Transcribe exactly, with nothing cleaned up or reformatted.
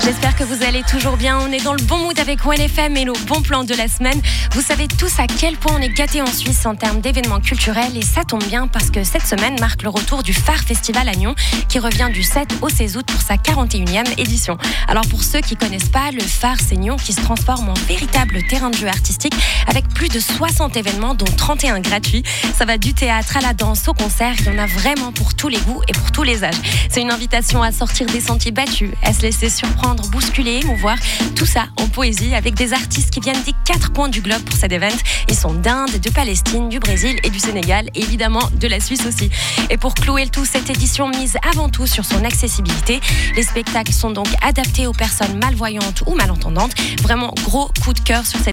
J'espère que vous allez toujours bien. On est dans le bon mood avec One F M et nos bons plans de la semaine. Vous savez tous à quel point on est gâtés en Suisse en termes d'événements culturels et ça tombe bien parce que cette semaine marque le retour du Phare Festival à Nyon qui revient du sept au seize août pour sa quarante et unième édition. Alors pour ceux qui connaissent pas, le Phare c'est Nyon qui se transforme en véritable terrain de jeu artistique avec plus de soixante événements dont trente et un gratuits. Ça va du théâtre à la danse au concert, il y en a vraiment pour tous les goûts et pour tous les âges. C'est une invitation à sortir des sentiers battus, à se laisser surprendre, bousculer, émouvoir, tout ça en poésie avec des artistes qui viennent des quatre coins du globe pour cet event. Ils sont d'Inde, de Palestine, du Brésil et du Sénégal, et évidemment de la Suisse aussi. Et pour clouer le tout, cette édition mise avant tout sur son accessibilité. Les spectacles sont donc adaptés aux personnes malvoyantes ou malentendantes. Vraiment gros coup de cœur sur cette